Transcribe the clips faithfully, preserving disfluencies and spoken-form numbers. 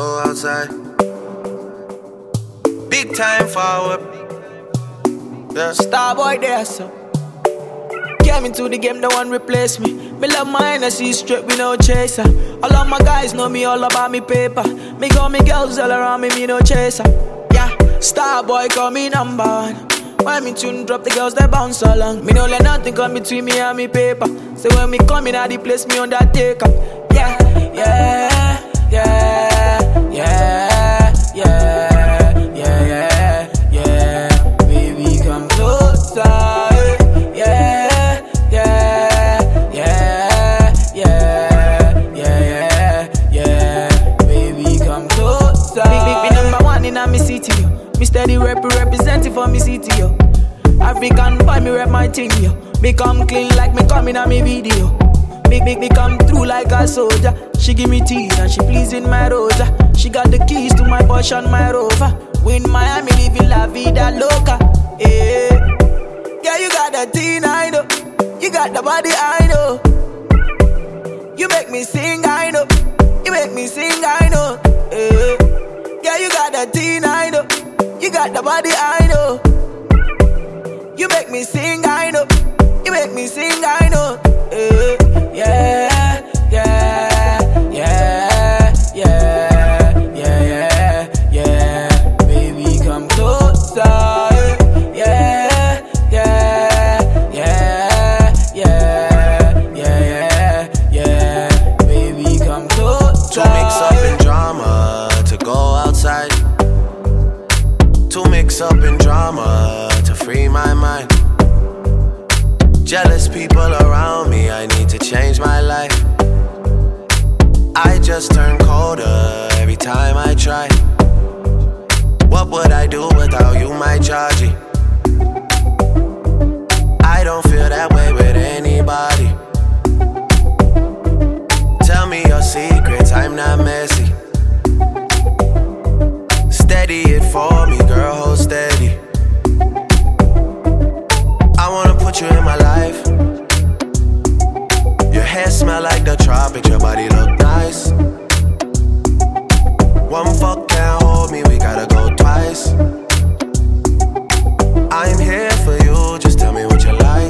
go outside. Big time forward. Yeah. Starboy there, so came into the game, the one replace me. Me love my energy straight, we no chaser. All of my guys know me all about me paper. Me got me girls all around me, me no chaser. Yeah, Starboy call me number one. When me tune drop, the girls they bounce along. Me no let nothing come between me and me paper. So when me come in, I the place me on that take up. Yeah, yeah, yeah, yeah, yeah, yeah, yeah, yeah. Baby, come closer. Yeah, yeah, yeah, yeah, yeah, yeah, yeah. Baby, come closer. Big, big, big number one in a me city, yo. Me steady rep representing for me city, yo. African boy, me rep my thing, yo. Me come clean like me coming on me video. Make, make me come through like a soldier. She give me tea and she pleasing my rosa. She got the keys to my Porsche and my Rover. We in Miami living la vida loca. Yeah, yeah, you got the teen, I know. You got the body, I know. You make me sing, I know. You make me sing, I know. Yeah, yeah, you got the teen, I know. You got the body, I know. You make me sing, I know. You make me sing, I know. Yeah, yeah, yeah, yeah, yeah, yeah, yeah. Baby, come closer. Yeah, yeah, yeah, yeah, yeah, yeah. Baby, come closer. To mix up in drama, to go outside. To mix up in drama, to free my mind. Jealous people around me, I need to change my life. I just turn colder every time I try. What would I do without you, my Georgie? I don't feel that way with anybody. Tell me your secrets, I'm not messy. Steady it for me, girl, hold steady. I wanna put you in my life. Your hair smell like the tropics, your body look nice. One fuck can't hold me, we gotta go twice. I'm here for you, just tell me what you like.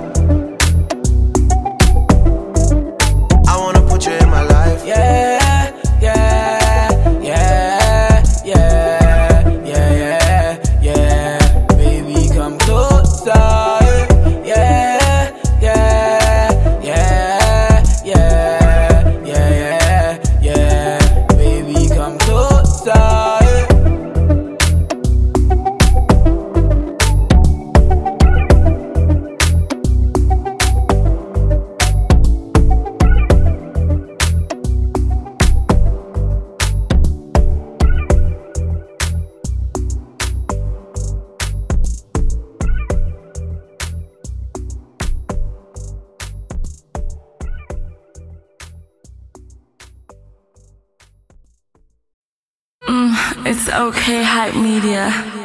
I wanna put you in my life. Yeah, yeah, yeah, yeah, yeah, yeah, yeah. Baby, come closer. It's okay, Hype Media.